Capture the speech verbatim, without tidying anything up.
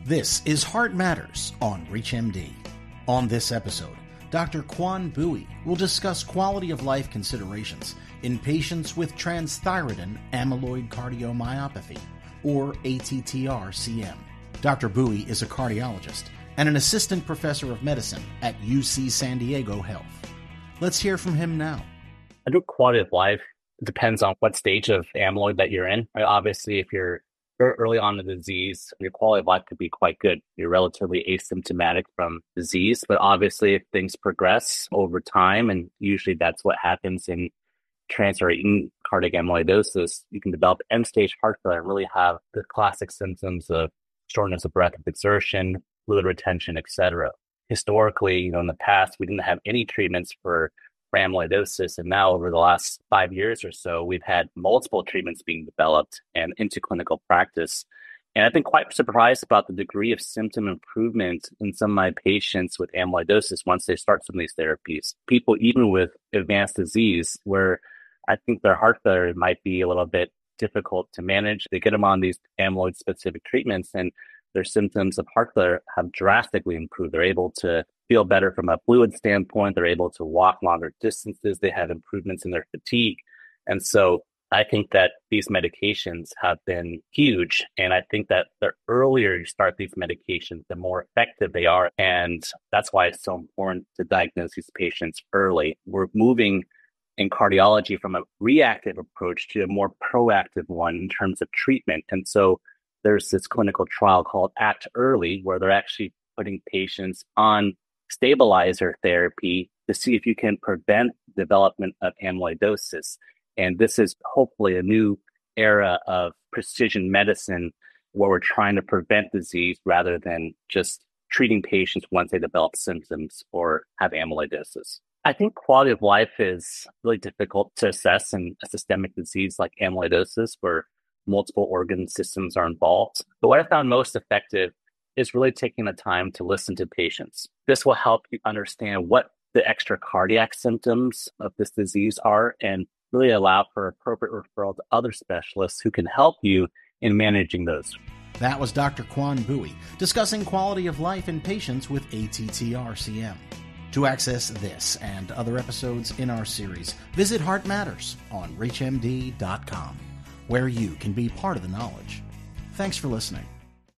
This is Heart Matters on ReachMD. On this episode, Doctor Quan Bui will discuss quality of life considerations in patients with transthyretin amyloid cardiomyopathy, or A T T R C M. Doctor Bui is a cardiologist and an assistant professor of medicine at U C San Diego Health. Let's hear from him now. I think quality of life depends on what stage of amyloid that you're in. Right? Obviously, if you're early on in the disease, your quality of life could be quite good. You're relatively asymptomatic from disease, but obviously if things progress over time, and usually that's what happens in transthyretin cardiac amyloidosis, you can develop end-stage heart failure and really have the classic symptoms of shortness of breath with exertion, fluid retention, et cetera. Historically, you know, in the past, we didn't have any treatments for for amyloidosis. And now over the last five years or so, we've had multiple treatments being developed and into clinical practice. And I've been quite surprised about the degree of symptom improvement in some of my patients with amyloidosis once they start some of these therapies. People, even with advanced disease, where I think their heart failure might be a little bit difficult to manage, they get them on these amyloid-specific treatments and their symptoms of heart failure have drastically improved. They're able to feel better from a fluid standpoint. They're able to walk longer distances. They have improvements in their fatigue. And so I think that these medications have been huge. And I think that the earlier you start these medications, the more effective they are. And that's why it's so important to diagnose these patients early. We're moving in cardiology from a reactive approach to a more proactive one in terms of treatment. And so there's this clinical trial called ACT Early, where they're actually putting patients on stabilizer therapy to see if you can prevent development of amyloidosis. And this is hopefully a new era of precision medicine where we're trying to prevent disease rather than just treating patients once they develop symptoms or have amyloidosis. I think quality of life is really difficult to assess in a systemic disease like amyloidosis, where multiple organ systems are involved. But what I found most effective is really taking the time to listen to patients. This will help you understand what the extra cardiac symptoms of this disease are and really allow for appropriate referral to other specialists who can help you in managing those. That was Doctor Quan Bui discussing quality of life in patients with A T T R C M. To access this and other episodes in our series, visit Heart Matters on reach M D dot com, where you can be part of the knowledge. Thanks for listening.